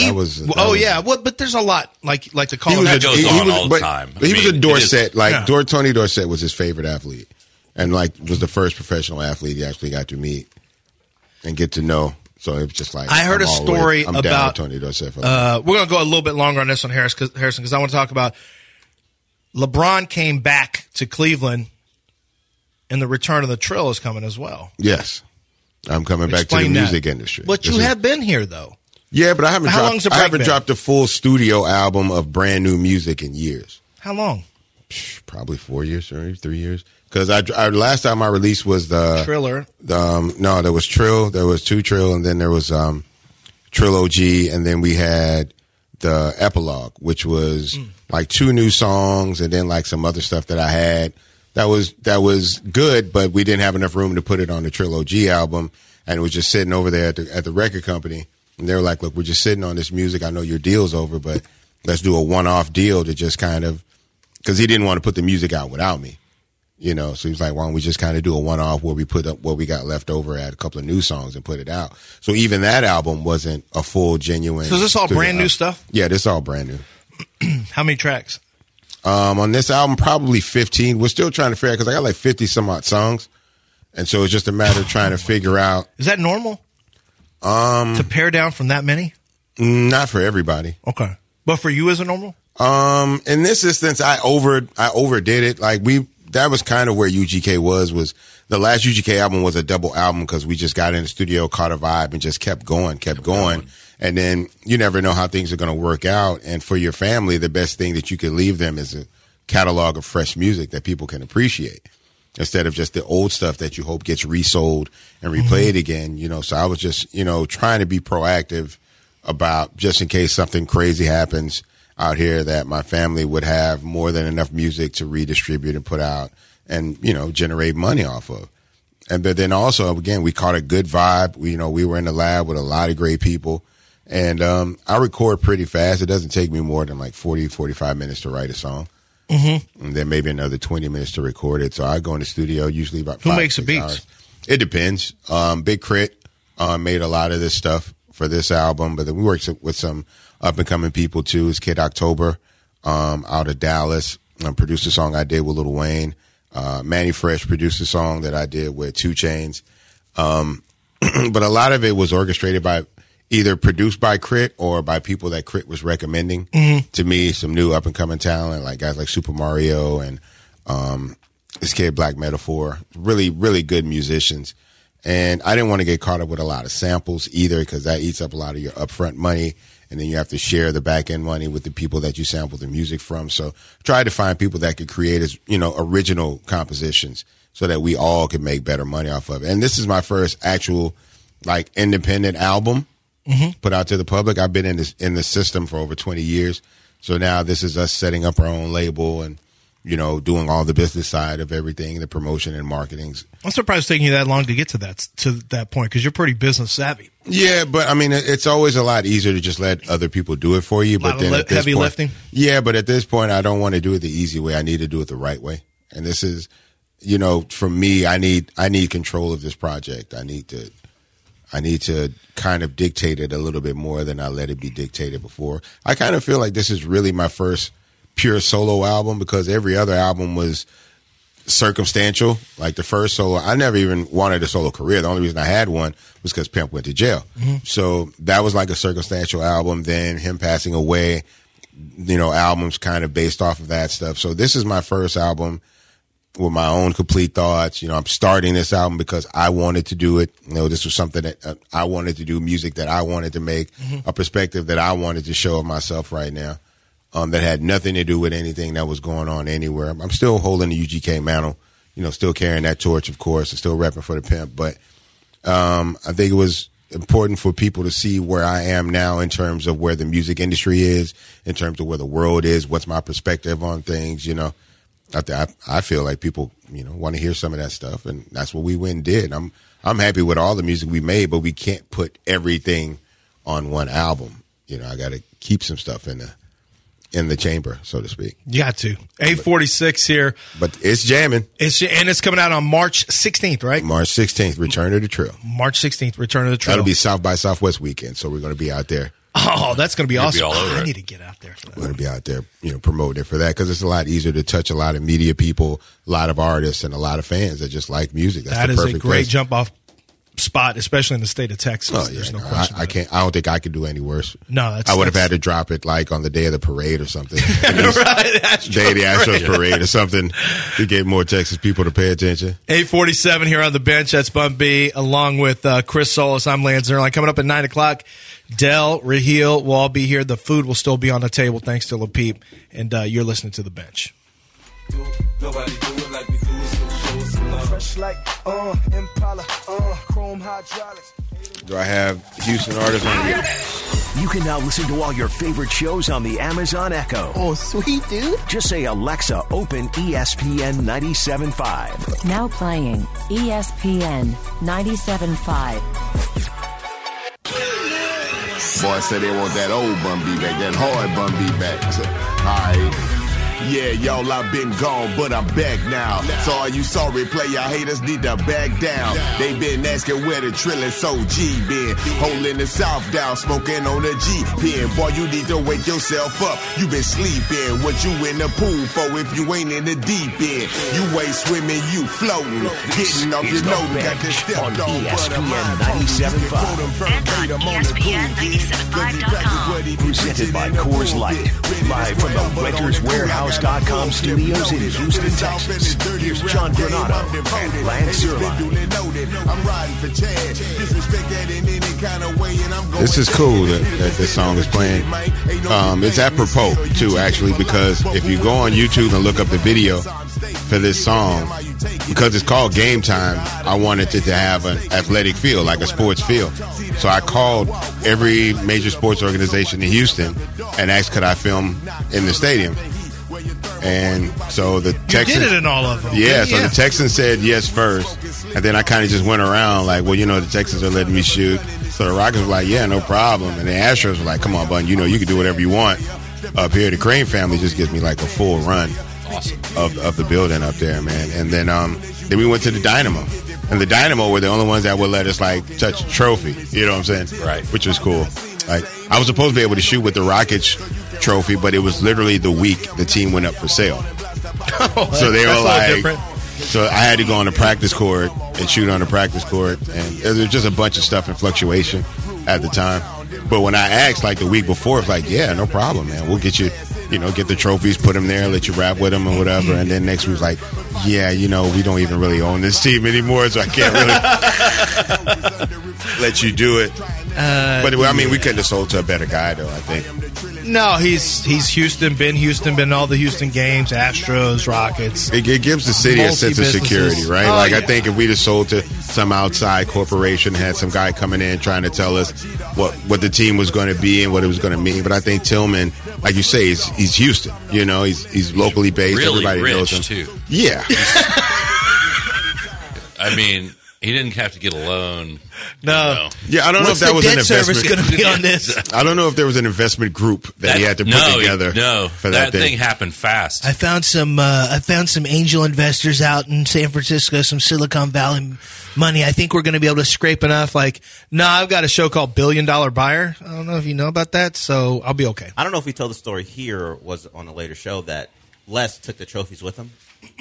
but there's a lot like the call. That goes on all the time. But he was a Dorsett. Tony Dorsett was his favorite athlete, and was the first professional athlete he actually got to meet and get to know. So it was just like, I heard a story down with about Tony Dorsett. we're going to go a little bit longer on this one, Harrison, because I want to talk about LeBron came back to Cleveland, and the return of the Trill is coming as well. Yes, I'm coming back to the music industry. But you have been here though. Yeah, but I haven't. How long's the break been? dropped a full studio album of brand new music in years. How long? Probably 4 years or 3 years. Because I last time I released was the Triller. No, there was Trill. There was 2 Trill, and then there was Trill OG, and then we had the Epilogue, which was like 2 new songs, and then like some other stuff that I had. That was good, but we didn't have enough room to put it on the Trill OG album, and it was just sitting over there at the record company. And they were like, "Look, we're just sitting on this music. I know your deal's over, but let's do a one-off deal to just kind of," because he didn't want to put the music out without me. You know, so he's like, why don't we just kind of do a one-off where we put up what we got left over, add a couple of new songs and put it out. So even that album wasn't a full, genuine. So is this all brand new stuff? Yeah, this is all brand new. How many tracks? On this album, probably 15. We're still trying to figure out because I got like 50 some odd songs. And so it's just a matter of trying to figure out. Is that normal? To pare down from that many? Not for everybody. Okay. But for you, is it normal? In this instance, I overdid it. Like that was kind of where UGK was the last UGK album was a double album because we just got in the studio, caught a vibe, and just kept going. And then you never know how things are going to work out. And for your family, the best thing that you can leave them is a catalog of fresh music that people can appreciate instead of just the old stuff that you hope gets resold and replayed again. You know, so I was just, trying to be proactive about just in case something crazy happens out here that my family would have more than enough music to redistribute and put out and, generate money off of. But then also, again, we caught a good vibe. We were in the lab with a lot of great people. And I record pretty fast. It doesn't take me more than like 40, 45 minutes to write a song. Mm-hmm. And then maybe another 20 minutes to record it. So I go in the studio usually about 5 Who makes the beats? Hours. It depends. Big Crit made a lot of this stuff for this album. But then we worked with some up-and-coming people, too. It's Kid October out of Dallas. Produced a song I did with Lil Wayne. Manny Fresh produced a song that I did with 2 Chainz. But a lot of it was orchestrated by either produced by Crit or by people that Crit was recommending to me, some new up-and-coming talent, like guys like Super Mario and this kid Black Metaphor. Really, really good musicians. And I didn't want to get caught up with a lot of samples either because that eats up a lot of your upfront money. And then you have to share the back-end money with the people that you sample the music from. So try to find people that could create, original compositions so that we all could make better money off of it. And this is my first actual, independent album put out to the public. I've been in the system for over 20 years. So now this is us setting up our own label and, doing all the business side of everything, the promotion and marketing. I'm surprised it's taking you that long to get to that point because you're pretty business savvy. Yeah, but I mean, it's always a lot easier to just let other people do it for you. But then at this heavy point, lifting. Yeah, but at this point, I don't want to do it the easy way. I need to do it the right way. And this is, for me, I need control of this project. I need to kind of dictate it a little bit more than I let it be dictated before. I kind of feel like this is really my first pure solo album because every other album was circumstantial. Like the first solo, I never even wanted a solo career. The only reason I had one was because Pimp went to jail. So that was like a circumstantial album. Then him passing away, albums kind of based off of that stuff. So this is my first album with my own complete thoughts. I'm starting this album because I wanted to do it. This was something that I wanted to do, music that I wanted to make, a perspective that I wanted to show of myself right now. That had nothing to do with anything that was going on anywhere. I'm still holding the UGK mantle, still carrying that torch, of course, and still repping for the Pimp. But I think it was important for people to see where I am now in terms of where the music industry is, in terms of where the world is, what's my perspective on things, I feel like people, want to hear some of that stuff, and that's what we went and did. I'm happy with all the music we made, but we can't put everything on one album. I got to keep some stuff in the chamber, so to speak. You got to. 8:46 here. But it's jamming. It's coming out on March 16th, right? March 16th, Return to the Trail. March 16th, Return to the Trail. That'll be South by Southwest weekend, so we're going to be out there. Oh, that's going to be awesome. Be all over I it. need to get out there for that. We're going to be out there, promoting it for that because it's a lot easier to touch a lot of media people, a lot of artists, and a lot of fans that just like music. That's That the is perfect a great place. jump-off spot, especially in the state of Texas. Oh, yeah, There's no question. I can't. I don't think I could do any worse. No, I would have had to drop it on the day of the parade or something. Right, Day of the Astros parade or something to get more Texas people to pay attention. 8:47 here on the bench. That's Bun B along with Chris Solis. I'm Lance Zerline. Coming up at 9 o'clock, Del, Raheel will all be here. The food will still be on the table thanks to LaPeep. And you're listening to The Bench. Nobody do it like we do it, so show us some love. Fresh like Impala, chrome hydraulics. Do I have Houston artists on here? You can now listen to all your favorite shows on the Amazon Echo. Oh, sweet, dude. Just say, Alexa, open ESPN 97.5. Now playing ESPN 97.5. Boy said they want that old Bun B back, that hard Bun B back. So, all right. Yeah, y'all, I've been gone, but I'm back now. So all you sorry player haters need to back down. They been asking where the Trillis OG been. Holding the South down, smoking on the G-pen. Boy, you need to wake yourself up. You been sleeping. What you in the pool for if you ain't in the deep end? You ain't swimming, you floating. Getting off your note, got this step on ESPN 97.5. And on ESPN 97.5.com. Presented by Coors Light. Live from the RentersWarehouse.com studios in Houston, Texas. Here's John Granado and Lance Zierlein. This is cool that this song is playing. It's apropos, too, actually, because if you go on YouTube and look up the video for this song, because it's called Game Time, I wanted it to have an athletic feel, like a sports feel. So I called every major sports organization in Houston and asked could I film in the stadium. And so the Texans did it in all of them. Yeah, so the Texans said yes first, and then I kind of just went around like, well, the Texans are letting me shoot. So the Rockets were like, yeah, no problem. And the Astros were like, come on, bud, you can do whatever you want up here. The Crane family just gives me like a full run of the building up there, man. And then we went to the Dynamo. And the Dynamo were the only ones that would let us like touch a trophy. You know what I'm saying? Right. Which was cool. Like I was supposed to be able to shoot with the Rockets trophy, but it was literally the week the team went up for sale. So they were like, so I had to go on the practice court and shoot on the practice court, and there was just a bunch of stuff in fluctuation at the time. But when I asked like the week before, it's like, yeah, no problem, man. We'll get you, get the trophies, put them there, let you rap with them and whatever. And then next week was like, yeah, we don't even really own this team anymore, so I can't really let you do it. But we couldn't have sold to a better guy, though, I think. No, he's Houston, been all the Houston games, Astros, Rockets. It gives the city a sense of security, right? I think if we'd have sold to some outside corporation, had some guy coming in trying to tell us what the team was going to be and what it was going to mean. But I think Tillman, like you say, he's Houston. He's locally based. Really everybody rich, knows him. too. Yeah. I mean, he didn't have to get a loan. No. Yeah, I don't know if that was an investment. What's the debt service going to be on this? I don't know if there was an investment group that he had to put together. For that thing happened fast. I found some angel investors out in San Francisco, some Silicon Valley money. I think we're going to be able to scrape enough. I've got a show called $1 Billion Buyer. I don't know if you know about that, so I'll be okay. I don't know if we told the story here or was on a later show that Les took the trophies with him.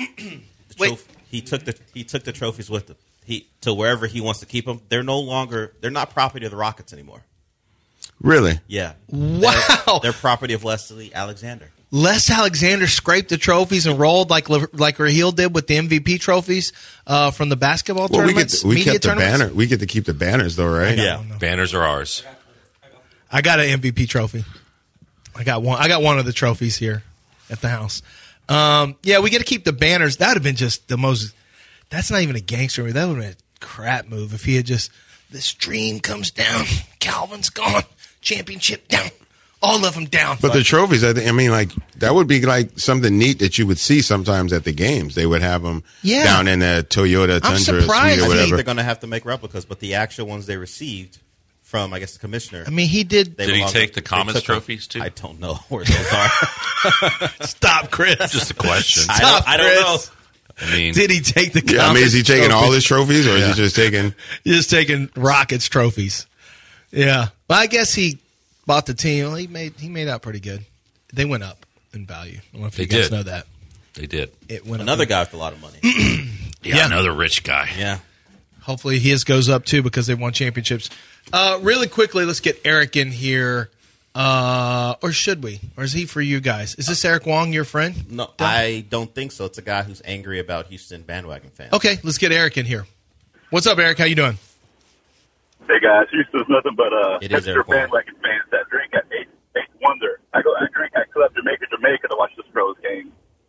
He took the trophies with him. To wherever he wants to keep them. They're not property of the Rockets anymore. Really? Yeah. Wow. They're property of Leslie Alexander. Les Alexander scraped the trophies and rolled like Raheel did with the MVP trophies from the basketball tournaments. We kept the banner. We get to keep the banners, though, right? Yeah. Banners are ours. I got an MVP trophy. I got one of the trophies here at the house. We get to keep the banners. That would have been just the most. That's not even a gangster move. That would have been a crap move if he had just, this dream comes down, Calvin's gone, championship down, all of them down. But the trophies, that would be like something neat that you would see sometimes at the games. They would have them down in the Toyota Tundra surprised. suite or I whatever. think they're going to have to make replicas, but the actual ones they received from, I guess, the commissioner. He did. Did he take the Comets trophies, too? I don't know where those are. Stop, Chris. Just a question. I don't know. Did he take the Comets? Yeah, is he taking all his trophies, or is he just taking? He's just taking Rockets trophies. Yeah, well, I guess he bought the team. Well, he made out pretty good. They went up in value. I don't know if you guys know that. They did. It went another up guy with a lot of money. Another rich guy. Yeah. Hopefully his goes up too because they won championships. Really quickly, let's get Eric in here. Or should we? Or is he for you guys? Is this Eric Wong, your friend? No, I don't think so. It's a guy who's angry about Houston bandwagon fans. Okay, let's get Eric in here. What's up, Eric? How you doing? Hey guys, Houston's nothing but hipster bandwagon fans that drink at Eighth Wonder. I drink at Club Jamaica to watch the Stros game.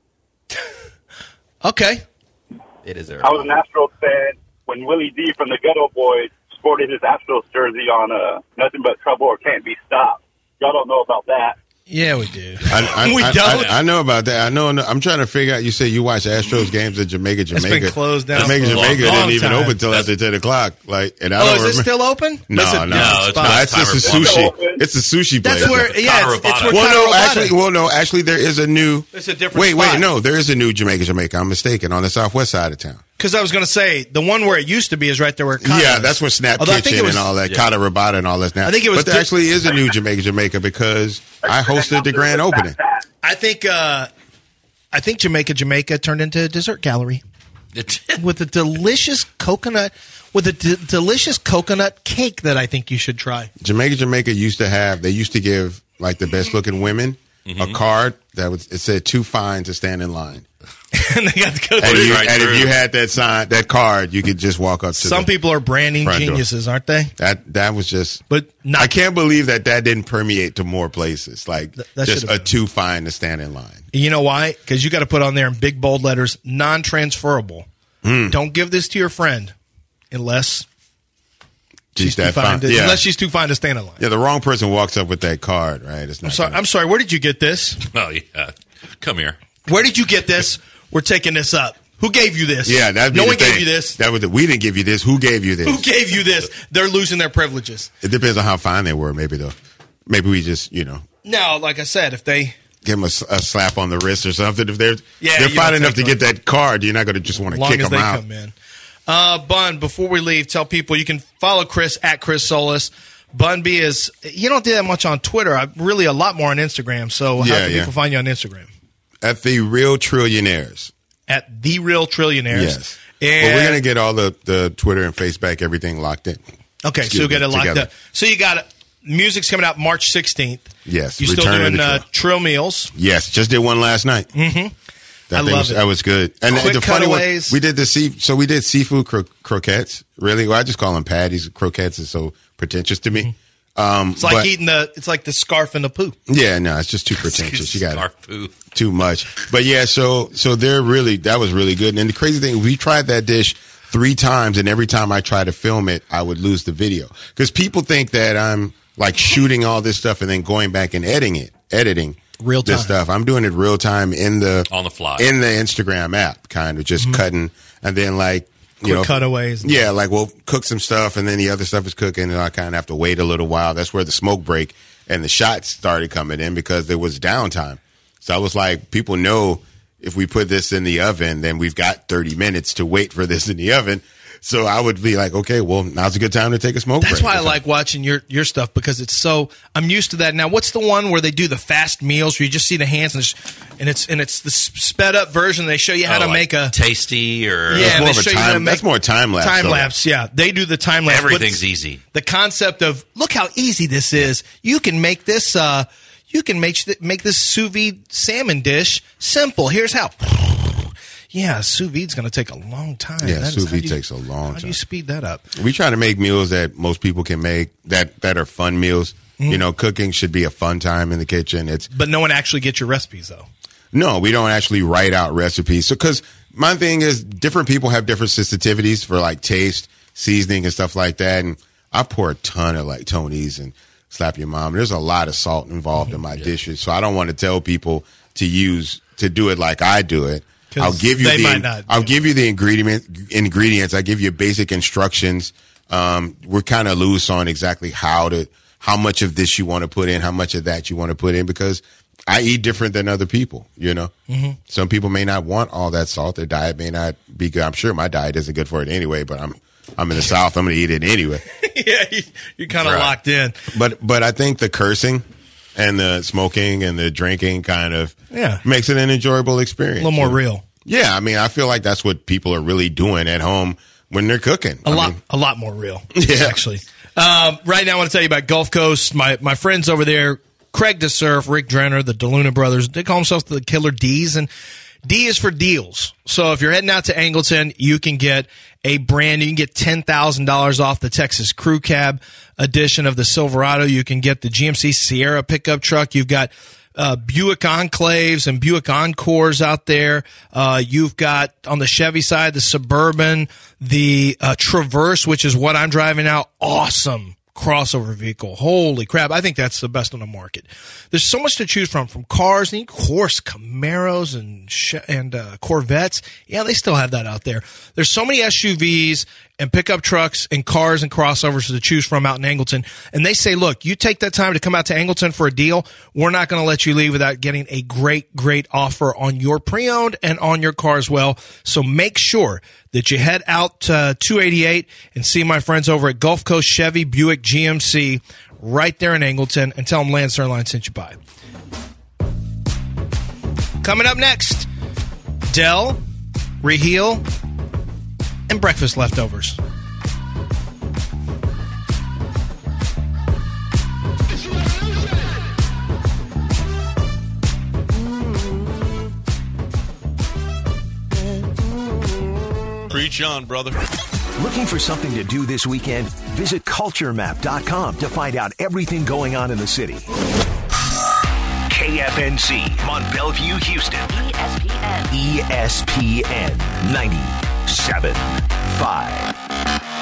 Okay. It is Eric. I was an Astros fan when Willie D from the Ghetto Boys sported his Astros jersey on Nothing But Trouble or Can't Be Stopped. Y'all don't know about that. Yeah, we do. I know about that. I know. I'm trying to figure out. You say you watch Astros games in Jamaica. It's been closed down. Jamaica for a long didn't even time. open until after 10 o'clock. Like, and I don't Is remember. it still open? No, it's just a sushi. It's a sushi place. That's where. Yeah, it's where actually, there is a new. It's a different. spot. No, there is a new Jamaica. I'm mistaken, on the southwest side of town. Because I was going to say the one where it used to be is right there where. Kata Yeah, is. that's where Snap Although I think Kitchen it was- and all that, Kata Rabata and all that. Now, I think it was but there actually is a new Jamaica because I hosted the grand opening. I think Jamaica turned into a dessert gallery with a delicious coconut cake that I think you should try. Jamaica used to give like the best looking women a card it said too fine to stand in line. And they got to go And if you had that card, you could just walk up to Some people are branding geniuses, aren't they? That was just. But I can't believe that didn't permeate to more places. Like just a too fine to stand in line. You know why? Because you got to put on there in big bold letters, non-transferable. Don't give this to your friend unless she's too fine. Unless she's too fine to stand in line. Yeah, the wrong person walks up with that card, right? It's not I'm sorry. Where did you get this? Oh yeah, come here. Where did you get this? We're taking this up. Who gave you this? Yeah, no one gave you this. We didn't give you this. Who gave you this? Who gave you this? They're losing their privileges. It depends on how fine they were. Maybe though. Maybe we just No, like I said, if they give them a slap on the wrist or something. If they're you fine don't enough to take get that card, you're not going to just want to kick as them they out. come in. Bun, before we leave, tell people you can follow Chris at Chris Solis. Bun B is, you don't do that much on Twitter. Really a lot more on Instagram. So how can people find you on Instagram? At The Real Trillionaires. At The Real Trillionaires. Yes. And but we're going to get all the Twitter and Facebook, everything locked in. Okay, so you'll get it locked up. So you got music's coming out March 16th. Yes. You still doing Trill Meals? Yes, just did one last night. Mm-hmm. That was good. And Quick the funny one, cutaways. we did we did seafood croquettes. Really, well, I just call them patties. Croquettes is so pretentious to me. It's like it's like the scarf and the poo. Yeah, no, it's just too pretentious. You got poo. Too much. But yeah, so that was really good. And the crazy thing, we tried that dish 3 times, and every time I try to film it, I would lose the video because people think that I'm like shooting all this stuff and then going back and editing real time. This stuff. I'm doing it real time on the fly in the Instagram app, kind of just cutting and then like. Quick cutaways. Yeah, like we'll cook some stuff and then the other stuff is cooking and I kind of have to wait a little while. That's where the smoke break and the shots started coming in because there was downtime. So I was like, people know if we put this in the oven, then we've got 30 minutes to wait for this in the oven. So I would be like, okay, well, now's a good time to take a smoke break. That's why I like watching your stuff because I'm used to that. Now, what's the one where they do the fast meals where you just see the hands and it's the sped up version. They show you how to make a tasty or that's more time lapse. Time lapse, yeah. They do the time lapse. Everything's easy. The concept of look how easy this is. You can make this. You can make this sous vide salmon dish simple. Here's how. Yeah, sous vide's going to take a long time. Yeah, sous vide takes a long time. How do you speed that up? We try to make meals that most people can make that are fun meals. Mm-hmm. Cooking should be a fun time in the kitchen. But no one actually gets your recipes, though. No, we don't actually write out recipes. So, because my thing is different people have different sensitivities for like taste, seasoning, and stuff like that. And I pour a ton of like Tony's and Slap Your Mom. There's a lot of salt involved in my dishes. So I don't want to tell people to do it like I do it. I'll give you the ingredients. I give you basic instructions. We're kind of loose on exactly how much of this you want to put in, how much of that you want to put in, because I eat different than other people. Mm-hmm. Some people may not want all that salt. Their diet may not be good. I'm sure my diet isn't good for it anyway, but I'm in the South. I'm going to eat it anyway. Yeah, you're kind of locked in. But I think the cursing and the smoking and the drinking kind of makes it an enjoyable experience. A little more real. Yeah, I mean, I feel like that's what people are really doing at home when they're cooking. A lot more real, actually. Yeah. Right now, I want to tell you about Gulf Coast. My friends over there, Craig DeSurf, Rick Drenner, the DeLuna brothers, they call themselves the Killer D's, and D is for deals. So if you're heading out to Angleton, you can get $10,000 off the Texas Crew Cab edition of the Silverado. You can get the GMC Sierra pickup truck. You've got Buick Enclaves and Buick Encores out there. You've got on the Chevy side the Suburban, the Traverse, which is what I'm driving now. Awesome crossover vehicle. Holy crap. I think that's the best on the market. There's so much to choose from cars and, of course, Camaros and Corvettes. Yeah, they still have that out there. There's so many SUVs and pickup trucks and cars and crossovers to choose from out in Angleton. And they say, look, you take that time to come out to Angleton for a deal, we're not going to let you leave without getting a great, great offer on your pre-owned and on your car as well. So make sure that you head out to 288 and see my friends over at Gulf Coast Chevy Buick GMC right there in Angleton, and tell them Lance Zierlein sent you by. Coming up next, Dell, Raheel, and breakfast leftovers. Preach on, brother. Looking for something to do this weekend? Visit culturemap.com to find out everything going on in the city. KFNC, Mont Bellevue, Houston. ESPN 97.5.